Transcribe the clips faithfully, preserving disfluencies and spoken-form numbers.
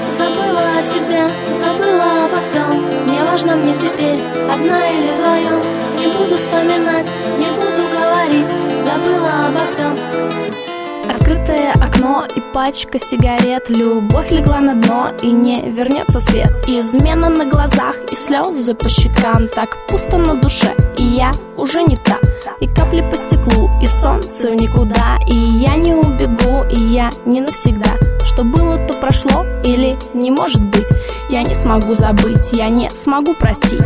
забыла о тебе, забыла обо всем. Не важно мне теперь, одна или вдвоем. Не буду вспоминать, не буду говорить, забыла обо всем. Открытое окно и пачка сигарет. Любовь легла на дно и не вернется свет. Измена на глазах и слезы по щекам. Так пусто на душе, и я уже не та. И капли по стеклу, и солнце в никуда. И я не убегу, и я не навсегда. Что было, то прошло, или не может быть. Я не смогу забыть, я не смогу простить.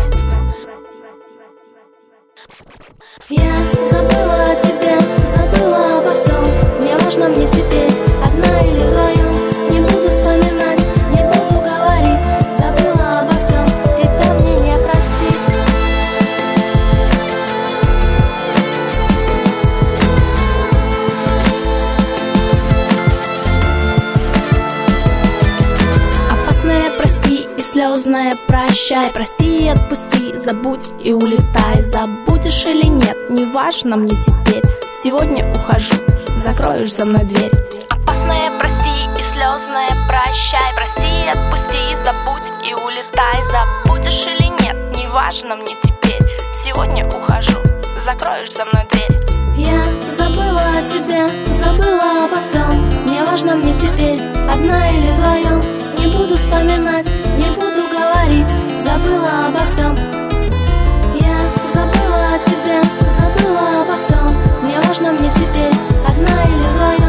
Я забыла о тебе, забыла обо всем. Не важно мне теперь, одна или вдвоем. Не буду вспоминать, не буду говорить, забыла обо всем. Тебя мне не простить. Опасное прости и слезное прощай. Прости и отпусти, забудь и улетай. Забудешь или нет, не важно мне теперь. Сегодня ухожу, закроешь за мной дверь. Опасное прости и слезное прощай. Прости и отпусти, забудь и улетай. Забудешь или нет, не важно мне теперь. Сегодня ухожу, закроешь за мной дверь. Я забыла о тебе, забыла обо всем. Не важно мне теперь, одна или вдвоем. Не буду вспоминать, не буду говорить, забыла обо всем. Я забыла о тебе, забыла обо всем. Не важно мне теперь, одна или вдвоем.